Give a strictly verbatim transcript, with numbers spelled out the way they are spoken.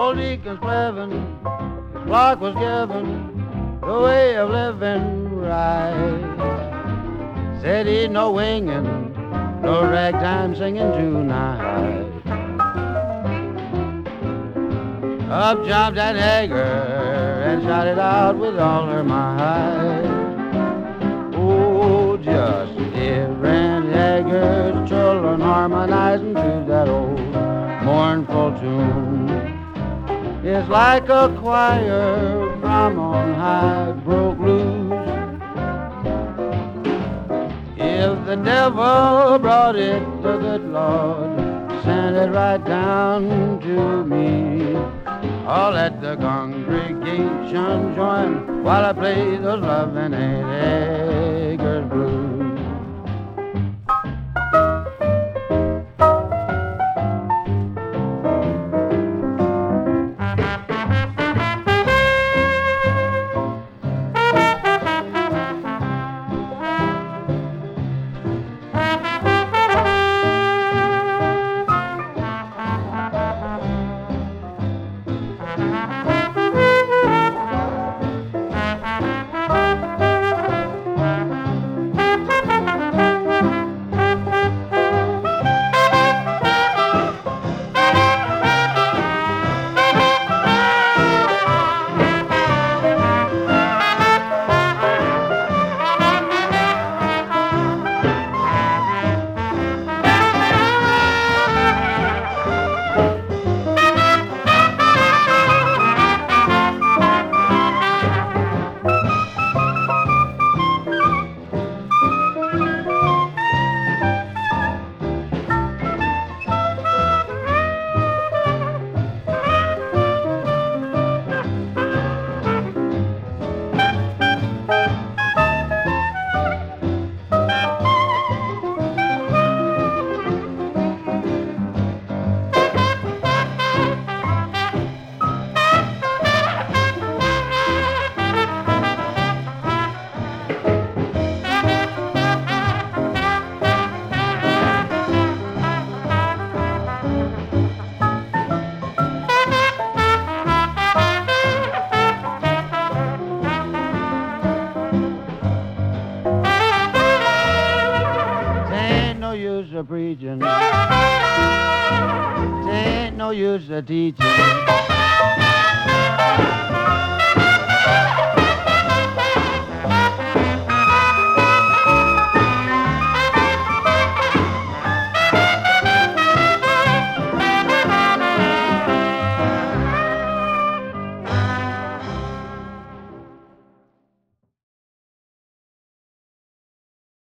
Old Deacon Splevin, his flock was given the way of living right. Said he'd no winging, no ragtime singing tonight. Up jumped that Hager and shouted out with all her might. Oh, just hearing Hager's children harmonizing to that old mournful tune is like a choir from on high broke loose. If the devil brought it, the good Lord sent it right down to me. I'll let the congregation join while I play those loving Aunt Hager's blues. A preaching, ain't no use a teaching.